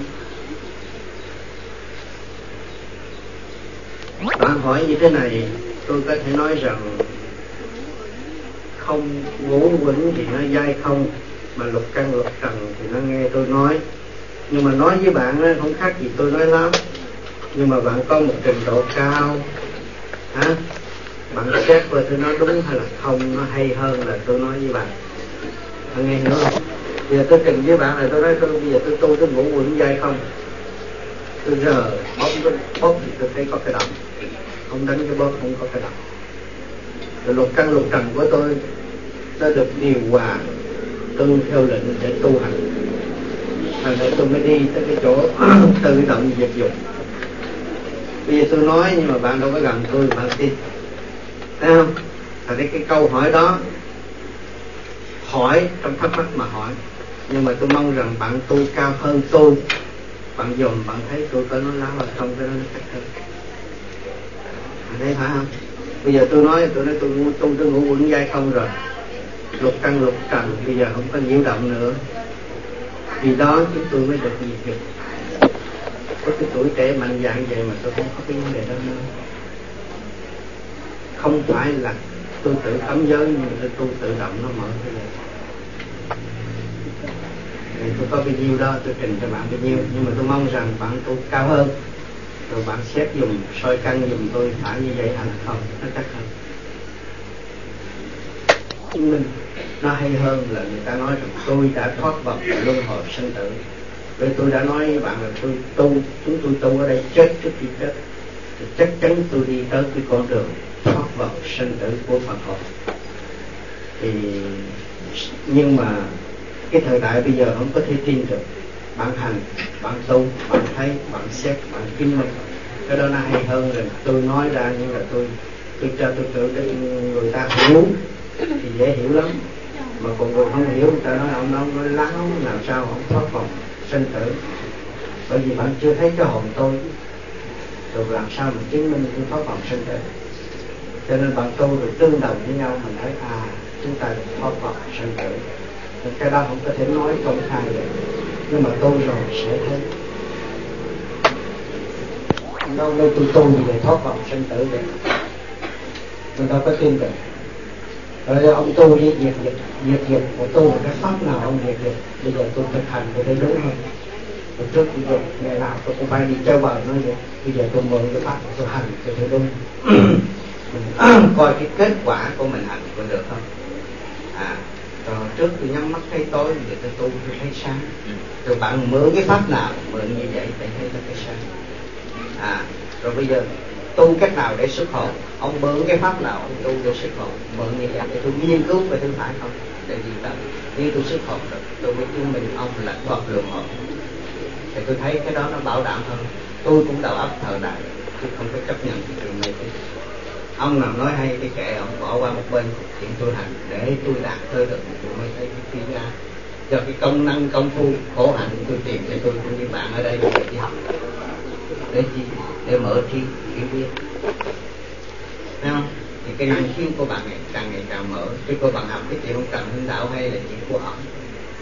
Bạn hỏi như thế này, tôi có thể nói rằng không ngũ quẩn thì nó dai không, mà lục căn lục trần thì nó nghe tôi nói. Nhưng mà nói với bạn đó, không khác gì tôi nói lắm. Nhưng mà bạn có một trình độ cao, hả? Bạn xét qua tôi nói đúng hay là không, nó hay hơn là tôi nói với bạn. Bạn nghe hiểu không? Bây giờ tôi trình với bạn là tôi nói tôi bây giờ tôi tu tôi ngũ quẩn dai không. Tôi giờ bóp bóp thì tôi thấy có cái động, không đánh cái bóp không có cái động. Rồi lục căn lục trần của tôi nó được điều hòa tuân theo lệnh để tu hành, thành ra tôi mới đi tới cái chỗ tự động diệt dục. Bây giờ tôi nói nhưng mà bạn đâu có gần tôi, bạn tin, thấy không? Thành ra cái câu hỏi đó hỏi trong thắc mắc mà hỏi, nhưng mà tôi mong rằng bạn tu cao hơn tôi, bạn dòm bạn thấy tôi có nói láo hay không, cái đó nó chắc hơn. Bạn thấy phải không? Bây giờ tôi nói tôi nói tôi tu tôi, tôi ngủ quẩn dai không rồi, lục căn lục trần bây giờ không có nhiễu động nữa, vì đó chúng tôi mới được diệt dục. Có cái tuổi trẻ mạnh dạn vậy mà tôi không có cái vấn đề đó nữa. Không phải là tôi tự cấm giới, nhưng mà tôi tự động nó mở cái này. Thì tôi có bao nhiêu đó tôi trình cho bạn bao nhiêu, nhưng mà tôi mong rằng bạn tu cao hơn, rồi bạn xét dùng soi căn dùng tôi phải như vậy hay là không, nó chắc hơn. Chứng minh nó hay hơn là người ta nói rằng tôi đã thoát vòng luân hồi sinh tử. Vì tôi đã nói với bạn là tôi tu, chúng tôi tu ở đây chết trước khi chết, thì chắc chắn tôi đi tới cái con đường thoát vòng sinh tử của Phật học. Thì nhưng mà cái thời đại bây giờ không có thể tin được. Bạn hành, bạn tu, bạn thấy, bạn xét, bạn kinh minh, cái đó nó hay hơn là tôi nói ra, nhưng là tôi tôi cho tôi tự để người ta hiểu thì dễ hiểu lắm. Mà còn người không hiểu, người ta nói ông nói, nói láo, làm sao không thoát vòng sinh tử. Bởi vì bạn chưa thấy cái hồn tôi, rồi làm sao mà chứng minh tôi thoát vòng sinh tử. Cho nên bạn tu được tương đồng với nhau, mình thấy à chúng ta được thoát vòng sinh tử. Nên cái đó không có thể nói công khai được, nhưng mà tu rồi sẽ thấy. Đâu đây tôi tu để thoát vòng sinh tử vậy, người ta có tin được. Rồi ông tu đi diệt dịch, diệt dịch của tu là cái pháp nào ông diệt dịch. Bây giờ tôi thực hành tôi thấy đúng hơn. Hồi trước bây giờ ngày nào tôi cũng phải đi chơi bờ nói vậy. Bây giờ tôi mượn cái pháp tôi hành tôi thấy đúng. Mình coi cái kết quả của mình hành có được không? À, rồi trước tôi nhắm mắt thấy tối, giờ tôi tu tôi thấy sáng. Rồi bạn mượn cái pháp nào mượn như vậy để thấy nó cái sáng. À, rồi bây giờ tu cách nào để xuất hồn? Ông mượn cái pháp nào ông tu để xuất hồn? Mượn như vậy để tôi nghiên cứu về thương phải không? Để gì đó? Nếu tôi xuất hồn rồi, tôi mới chứng minh ông là bậc luận hồn. Thì tôi thấy cái đó nó bảo đảm hơn. Tôi cũng đầu óc thời đại, tôi không có chấp nhận cái trường này. Ông nào nói hay cái kệ ông bỏ qua một bên chuyện tôi hành để tôi đạt tới được tôi mới thấy cái phi ra. Do cái công năng công phu khổ hạnh tôi tìm cho tôi cũng như bạn ở đây để đi học. Để chi? Để mở trí hiểu biết. Thấy không? Thì cái năng khiếu của bạn này càng ngày càng mở. Chứ cô bạn học cái chuyện ông Trần Hưng Đạo hay là chuyện của ông.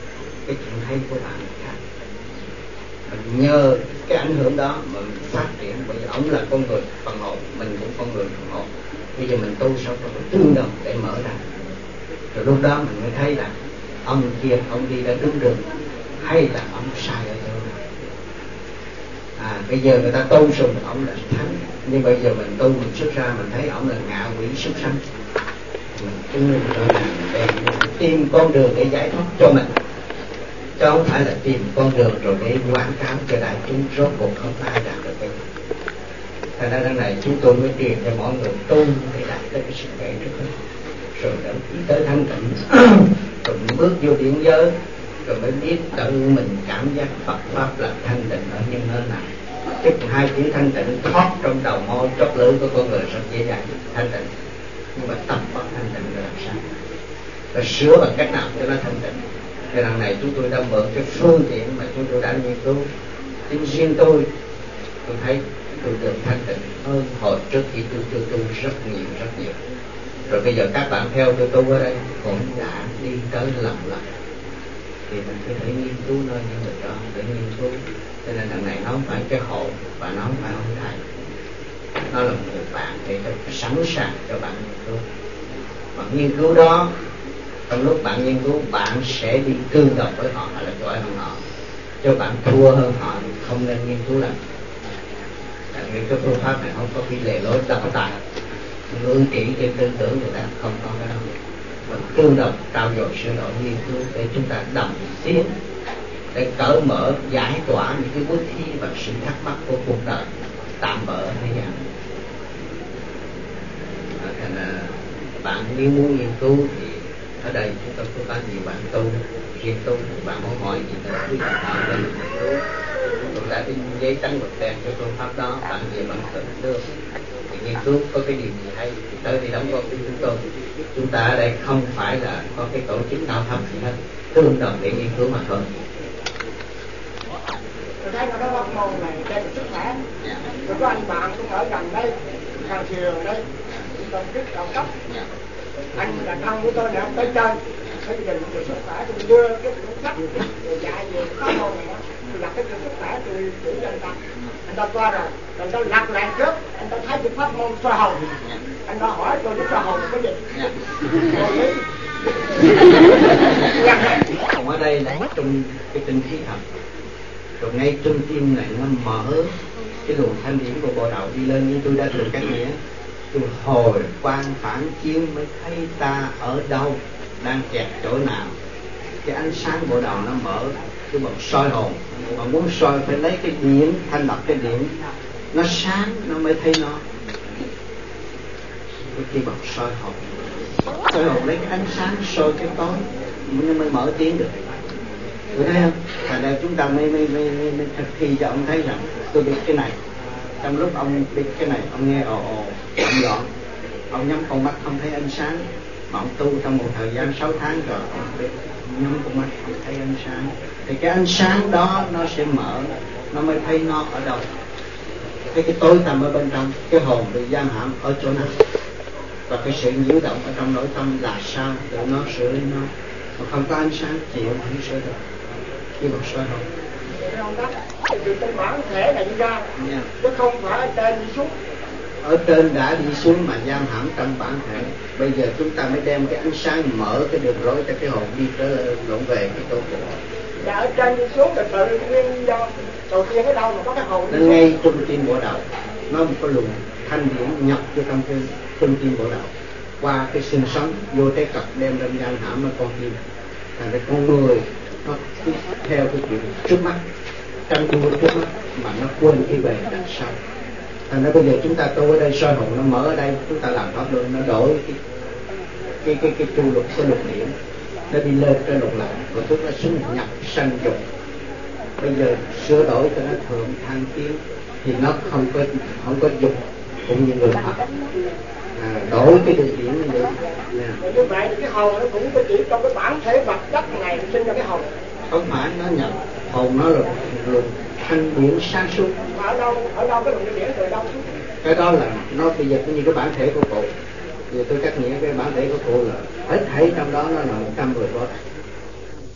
cái chuyện hay của bạn khác. Mình nhờ cái ảnh hưởng đó mà mình phát triển, bởi vì ông là con người phần hồn, mình cũng con người phần hồn. Bây giờ mình tu sống rồi tương đồng để mở ra, rồi lúc đó mình mới thấy là ông kia ông đi đã đúng đường hay là ông sai ở chỗ nào. À, bây giờ người ta tu sùng ông là thánh, nhưng bây giờ mình tu mình xuất ra mình thấy ông là ngạ quỷ súc sanh. Mình tu chỗ nào để tìm con đường để giải thoát cho mình, chứ không phải là tìm con đường rồi để quảng cáo cho đại chúng. Rốt cuộc không ai đạt được cái gì. Thành ra đằng này chúng tôi mới truyền cho mọi người tu để đạt tới cái sự khỏe trước hết, rồi đến tới thanh tịnh, rồi bước vô điển giới, rồi mới biết tự mình cảm giác Phật pháp là thanh tịnh ở những nơi nào. Chứ hai chữ thanh tịnh thoát trong đầu môi chót lưỡi của con người rất dễ dàng thanh tịnh, nhưng mà tập pháp thanh tịnh là làm sao? Rồi sửa bằng cách nào cho nó thanh tịnh? Cái lần này chúng tôi đã mượn cái phương tiện mà chúng tôi đã nghiên cứu. Chính riêng tôi, tôi thấy tôi được thanh tịnh hơn hồi trước khi tôi tôi tu rất nhiều rất nhiều. Rồi bây giờ các bạn theo tôi tu ở đây cũng đã đi tới lần lần, thì mình cứ phải nghiên cứu nơi những người đó để nghiên cứu. Cho nên lần này nó không phải cái hộ và nó không phải ông thầy, nó là một người bạn để sẵn sàng cho bạn nghiên cứu. Mà nghiên cứu đó, trong lúc bạn nghiên cứu bạn sẽ đi tương đồng với họ hay là giỏi hơn họ, cho bạn thua hơn họ thì không nên nghiên cứu lắm. Tại vì cái phương pháp này không có cái lề lối độc tài ngữ trị trên tư tưởng người ta, không có cái đó. Mình tương đồng trao dồi sửa đổi nghiên cứu để chúng ta đồng tiến, để cởi mở giải tỏa những cái bút thi và sự thắc mắc của cuộc đời tạm bỡ thế gian. Thành ra bạn nếu muốn nghiên cứu thì ở đây chúng ta có có nhiều bạn tu, riêng tu bạn muốn hỏi gì nữa quý vị hỏi về nghiên cứu. Chúng ta đi giấy trắng mực đen cho phương pháp đó, bạn về bạn tự đưa. Thì nghiên cứu có cái điều gì hay thì tới đi đóng góp với chúng tôi. Chúng ta ở đây không phải là có cái tổ chức nào thấp gì hết, tương đồng để nghiên cứu mà thôi. Tôi thấy nó có bắt môn này trên sức khỏe. Rồi có anh bạn cũng ở gần đây, Cao Trường đây, tôi rất cao cấp. Anh là thân của tôi để tới chơi, tới giờ về sức khỏe tôi đưa cái cuốn sách rồi dạy về pháp môn này, tôi đặt cái cuốn sức khỏe tôi chỉ cho anh ta, anh ta qua rồi, rồi tôi lật lại trước, anh ta thấy cái pháp môn soi hồn, anh ta hỏi tôi cái soi hồn cái gì, còn ở đây là trong cái tinh khí thần, rồi ngay trung tim này nó mở cái luồng thanh điển của bộ đầu đi lên, như tôi đã được các nghĩa. Tôi hồi quan phản chiếu mới thấy ta ở đâu, đang kẹt chỗ nào. Cái ánh sáng bộ đầu nó mở, cái bậc soi hồn. Mà muốn soi phải lấy cái điện, thanh lọc cái điện nó sáng nó mới thấy nó. Cái bậc soi hồn, soi hồn lấy cái ánh sáng soi cái tối nó mới mở tiếng được. Tôi thấy không? Thành ra chúng ta mới, mới, mới, mới, mới thực thi cho ông thấy rằng tôi biết cái này. Trong lúc ông biết cái này, ông nghe ồ ồ, ông loạn, ông nhắm con mắt không thấy ánh sáng. Mà ông tu trong một thời gian sáu tháng rồi, ông biết nhắm con mắt không thấy ánh sáng. Thì cái ánh sáng đó nó sẽ mở, nó mới thấy nó ở đâu. Cái cái tối tăm ở bên trong, cái hồn bị giam hãm ở chỗ nào. Và cái sự nhiễu động ở trong nội tâm là sao để nó sửa lên nó. Mà không có ánh sáng chịu không sửa được. Như một soi hồn. Từ trên bản thể này đi ra, yeah. Chứ không phải ở trên đi xuống. Ở trên đã đi xuống mà giam hãm trong bản thể. Bây giờ chúng ta mới đem cái ánh sáng mở cái đường rối cho cái hồn đi trở lộn về cái chỗ cũ. Dạ ở trên đi xuống là tự nhiên do đầu tiên ở đâu mà có cái hồn đi xuống. Ngay trung tim bộ đầu, nó một cái luồng thanh điển nhập vô trong cái trung tim bộ đầu, qua cái xương sống vô cái cặp đem lên giam hãm ở con tim. Thành ra con người nó theo cái chuyện trước mắt, trong đua trước mắt mà nó quên cái bề đằng sau. Thành ra bây giờ chúng ta tu ở đây soi hồn nó mở ở đây, chúng ta làm pháp luân nó đổi cái cái cái cái chu lục cái lục điểm, nó đi lên cái lục lại, rồi chúng ta xuống nhập sanh dục. Bây giờ sửa đổi cho nó thượng thăng tiến thì nó không có không có dục cũng như người thật. À, đổi cái đường điểm như vậy. Yeah. Như vậy thì cái hồn nó cũng có chỉ trong cái bản thể vật chất này sinh ra cái hồn. Không phải nó nhập hồn, nó là luồng thanh điển sáng suốt. Ở đâu ở đâu cái luồng điển từ đâu xuống? Cái đó là nó bây giờ cũng như cái bản thể của cụ. Giờ tôi cắt nghĩa cái bản thể của cụ là hết thảy trong đó nó là một trăm mười vốt.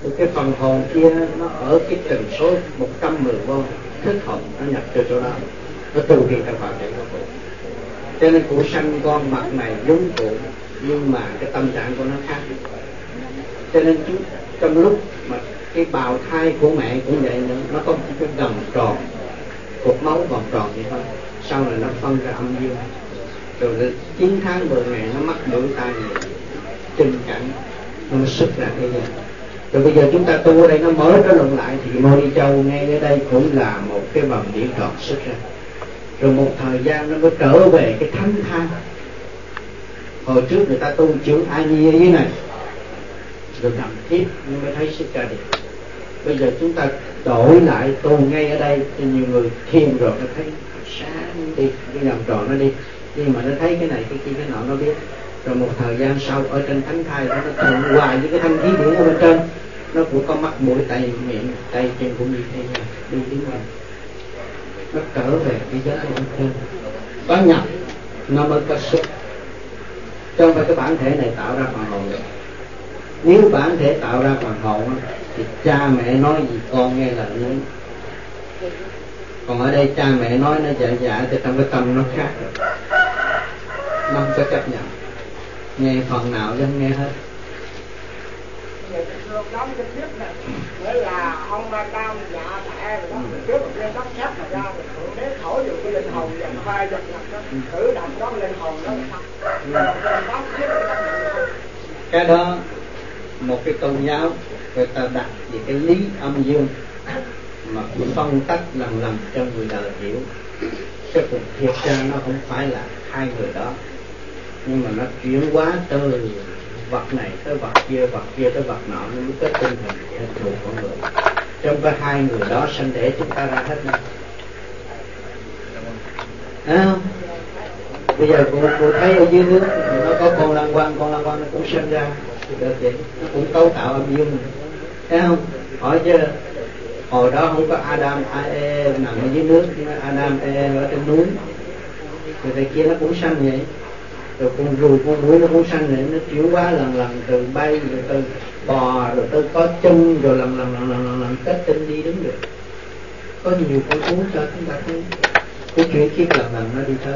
Thì cái phần hồn kia nó ở cái tần số một trăm mười vôn, thức hồn nó nhập từ chỗ đó, nó từ hiện ra vào thể của cụ. Cho nên cụ sanh con mặt này giống cụ, nhưng mà cái tâm trạng của nó khác. Cho nên chúng, trong lúc mà cái bào thai của mẹ cũng vậy nữa, nó có một cái vòng tròn, cột máu vòng tròn vậy thôi. Sau này nó phân ra âm dương, rồi chín tháng mười ngày nó mắc mũi tai chân cảnh, nó mới xuất ra thế gian. Rồi bây giờ chúng ta tu ở đây nó mở trở luận lại thì Mô Ni Châu ngay ở đây cũng là một cái vòng điển tròn xuất ra. Rồi một thời gian nó mới trở về cái thánh thai. Hồi trước người ta tu chữ A Nhi ở dưới này, rồi nằm thiếp nó mới thấy xuất ra đi. Bây giờ chúng ta đổi lại tu ngay ở đây thì nhiều người thiền rồi nó thấy sáng đi, cái vòng tròn nó đi, nhưng mà nó thấy cái này cái kia cái nọ nó biết. Rồi một thời gian sau ở trên thánh thai đó, nó thuận hoài với cái thanh khí điển ở bên trên, nó cũng có mắt mũi tay miệng tay chân cũng như thế này, đi đứng ngoài nó trở về cái giới ở bên trên, có nhập nó mới có xuất. Chứ không phải cái bản thể này tạo ra phần hồn được. Nếu bản thể tạo ra phần hồn thì cha mẹ nói gì con nghe là đúng. Còn ở đây cha mẹ nói nó dạ dạ thì trong cái tâm nó khác rồi, nó không có chấp nhận, nghe phần nào chứ không nghe hết. Nghĩa là ông Ma Cam dạ mẹ rồi đó, trước một lên đất sét mà ra rồi thượng đế thổi được cái linh hồn và hai vật nhập đó, thử động đó linh hồn đó là cái đó một cái tôn giáo người ta đặt về cái lý âm dương mà phân tách lần lần cho người đời hiểu. Chứ thực thiệt ra nó không phải là hai người đó, nhưng mà nó chuyển hóa từ vật này tới vật kia, vật kia tới vật nọ, nó mới tới tinh thần hình thù con người. Trong cái hai người đó sanh đẻ chúng ta ra hết này. À, bây giờ cô, cô thấy ở dưới nước nó có con lăng quăng, con lăng quăng nó cũng sinh ra được vậy, nó cũng cấu tạo âm dương, thấy không? Hỏi chứ hồi đó không có Adam, Eve nằm ở dưới nước, Adam, Eve ở trên núi, rồi tại kia nó cũng sanh vậy. Rồi con ruồi, con muỗi nó cũng sanh vậy, nó chuyển hóa lần lần từ bay, rồi từ bò, rồi từ có chân, rồi lần lần lần lần lần, lần kết tinh đi đứng được. Có nhiều con thú cho chúng ta thấy cái chuyện kiếp lần lần nó đi tới.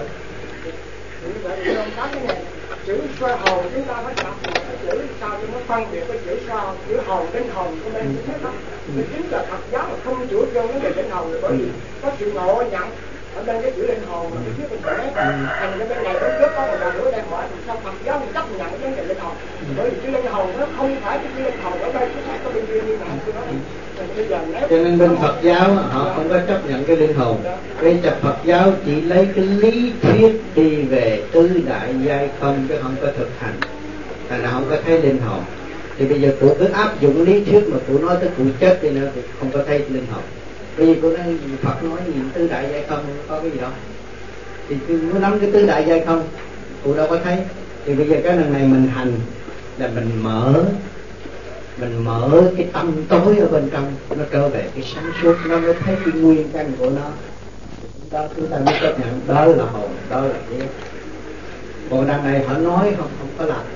Chữ sơ hồn chúng ta phải đọc một cái chữ sao cho nó phân biệt cái chữ sơ, chữ hồn, linh hồn của bên chính đó. Chính là Phật giáo mà không chủ trương vấn đề linh hồn, bởi vì có sự ngộ nhận ở bên cái chữ linh hồn mà cái chữ mình thể thành cái bên này nó trước có một lần nữa đang hỏi thì sao Phật giáo mình chấp nhận cái vấn đề linh hồn, bởi vì chữ linh hồn nó không phải cái chữ linh hồn ở đây, nó phải có bên kia như nào tôi nói. Cho nên bên Phật giáo họ không có chấp nhận cái linh hồn. Bây giờ Phật giáo chỉ lấy cái lý thuyết đi về tứ đại giai không, chứ không có thực hành, thành ra không có thấy linh hồn. Thì bây giờ cụ cứ áp dụng lý thuyết mà cụ nói tới cụ chết đi nữa thì không có thấy linh hồn. Bởi vì cụ nói Phật nói gì tứ đại giai không, có cái gì đâu. Thì cứ nắm cái tứ đại giai không, cụ đâu có thấy. Thì bây giờ cái lần này mình hành là mình mở mình mở cái tâm tối ở bên trong, nó trở về cái sáng suốt, nó mới thấy cái nguyên căn của nó. Đó chúng ta mới chấp nhận đó là hồn, đó là biết. Còn đằng này họ nói không không có làm.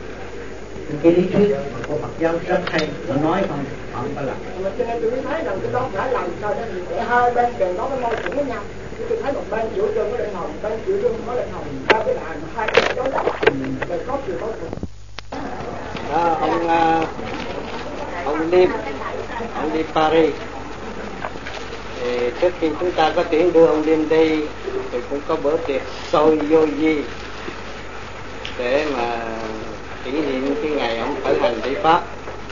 Cái lý thuyết của Phật giáo rất hay, họ nói không họ không có làm. Cho nên tôi thấy rằng cái đó phải làm sao để hai bên đều có cái mâu thuẫn với nhau. Tôi thấy một bên chủ trương có linh hồn, bên chủ trương có linh hồn, ba cái đàn hai cái đối lập, rồi có sự mâu thuẫn. Đó, ông ông Liêm, ông đi Paris. Thì trước khi chúng ta có tiễn đưa ông Liêm đi thì cũng có bữa tiệc sôi vô di để mà kỷ niệm cái ngày ông khởi hành đi Pháp.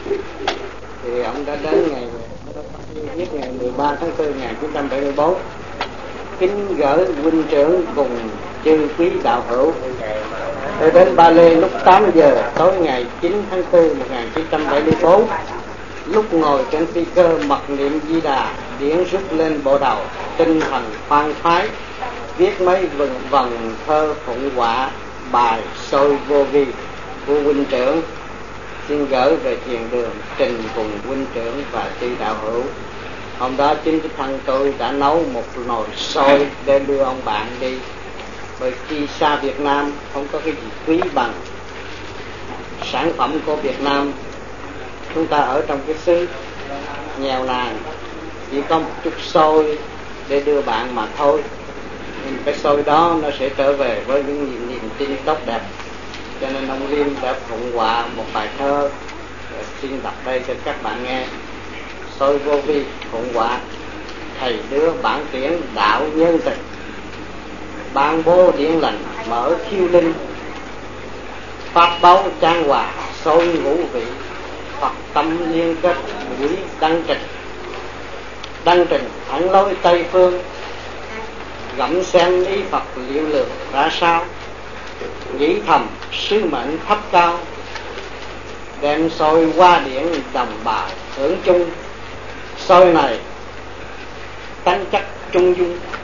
Thì ông đã đến ngày viết ngày mười ba tháng tư năm một nghìn chín trăm bảy mươi tư. Kính gửi huynh trưởng cùng chư quý đạo hữu. Tôi đến Ba Lê lúc tám giờ tối ngày chín tháng tư năm một nghìn chín trăm bảy mươi tư. Lúc ngồi trên phi cơ mật niệm Di Đà, điển rút lên bộ đầu, tinh thần khoan khoái, viết mấy vần vần thơ phụng họa bài sôi vô vi của huynh trưởng, xin gửi về thiền đường trình cùng huynh trưởng và chư đạo hữu. Hôm đó chính cái thân tôi đã nấu một nồi sôi để đưa ông bạn đi, bởi khi xa Việt Nam không có cái gì quý bằng sản phẩm của Việt Nam chúng ta ở trong cái xứ nghèo nàn, chỉ có một chút xôi để đưa bạn mà thôi. Nhưng cái xôi đó nó sẽ trở về với những niềm, niềm tin tốt đẹp. Cho nên ông Liêm đã phụng họa một bài thơ, xin đọc đây cho các bạn nghe. Xôi vô vi phụng họa: thầy đưa bản tiễn đạo nhân tình, ban bố điển lành mở khiêu linh, pháp báu trang hòa xôi ngũ vị, Phật tâm liên kết buổi đăng trình. Đăng trình thẳng lối Tây phương, gặm xem ý Phật liệu lượng ra sao, nghĩ thầm sứ mệnh thấp cao, đem xôi qua điển đồng bào hưởng chung. Xôi này tánh chất trung dung,